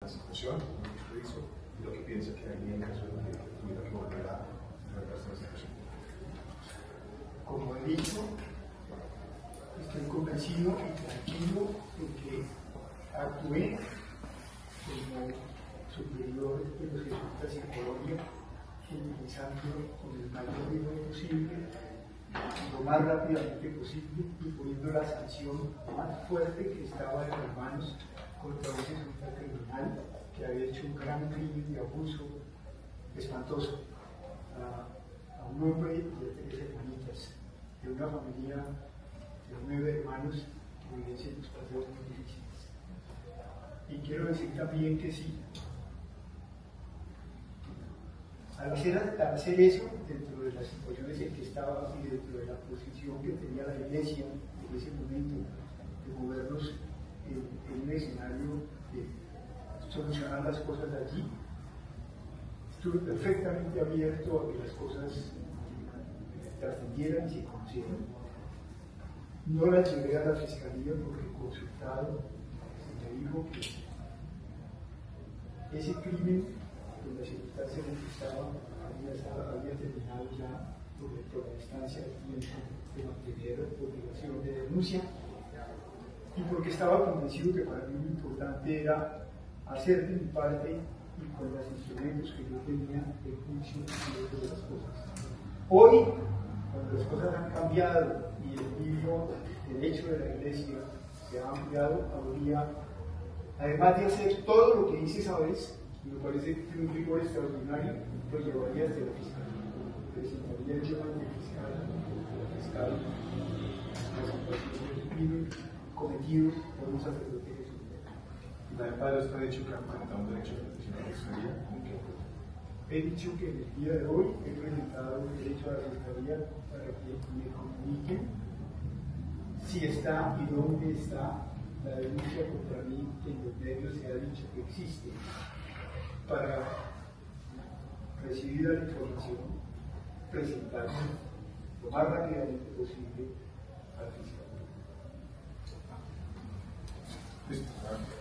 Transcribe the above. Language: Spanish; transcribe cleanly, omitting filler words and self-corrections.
la situación, lo que usted hizo y lo que piensa que haría en caso de que tuviera que volver a enfrentarse a la situación. Como he dicho, estoy convencido y tranquilo de que actué como superior de los jesuitas en Colombia, utilizando con el mayor rigor posible, lo más rápidamente posible, y poniendo la sanción más fuerte que estaba en las manos contra un jesuita criminal que había hecho un gran crimen de abuso espantoso a un hombre y a 3 hermanitas, de una familia de 9 hermanos que vivían en los paseos muy difíciles. Y quiero decir también que sí, al hacer eso, dentro de las situaciones en que estaba y dentro de la posición que tenía la Iglesia en ese momento, de movernos en un escenario de solucionar las cosas allí, estuve perfectamente abierto a que las cosas trascendieran y se conocieran. No las llevé a la fiscalía porque consultado se me dijo que ese crimen, en las circunstancias en que estaba, había terminado ya por la instancia de tiempo de mantener obligación de denuncia, y porque estaba convencido que para mí lo importante era hacer de mi parte y con los instrumentos que yo tenía el juicio y de las cosas. Hoy, cuando las cosas han cambiado y el libro derecho de la Iglesia se ha ampliado, habría, además de hacer todo lo que hice esa vez, me parece que tiene un rigor extraordinario, lo llevaría hasta la fiscalía. Presentaría el tema ante el fiscal, la situación del crimen cometido por un sacerdote jesuita. ¿Y también padre usted ha dicho que ha presentado un derecho de petición a la fiscalía? ¿En qué? He dicho que en el día de hoy he presentado un derecho a la fiscalía para que me comuniquen si está y dónde está la denuncia contra mí, que en los medios se ha dicho que existe, para recibir la información, presentarse lo más rápidamente posible al fiscal. Listo.